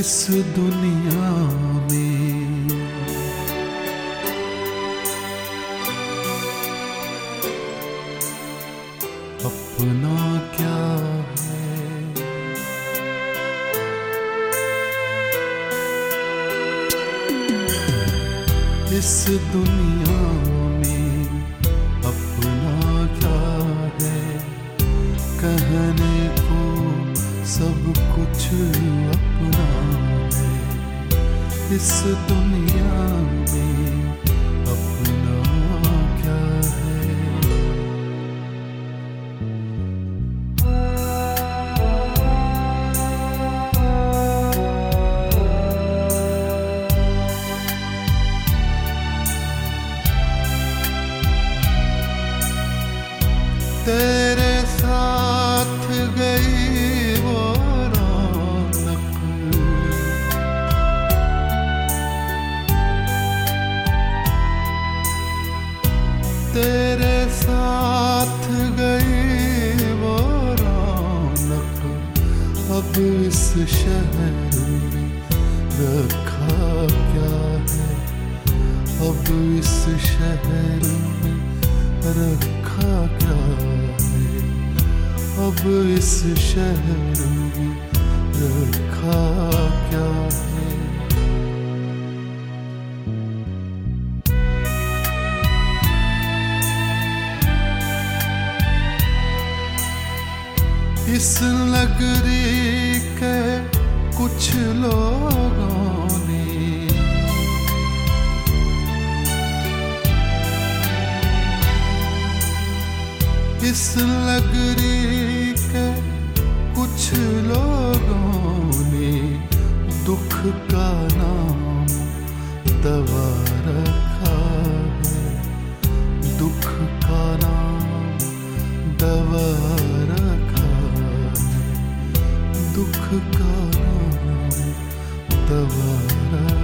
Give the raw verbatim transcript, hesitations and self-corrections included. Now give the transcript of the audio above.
इस दुनिया में अपना क्या है। इस दुनिया में अपना क्या है, कहने को सब कुछ अपना है। इस दुनिया में अपना क्या है। तेरे साथ गई वो रौनक, तेरे साथ गई वो रौनक, अब इस शहर में रखा क्या है। अब इस शहर में रखा क्या है। अब इस शहर में रखा क्या है। इस नगरी के कुछ लोगों ने इस नगरी के कुछ लोगों ने दुख का नाम दवा रखा है। दुख का नाम दवा रखा है। दुख का नाम दवा रखा है।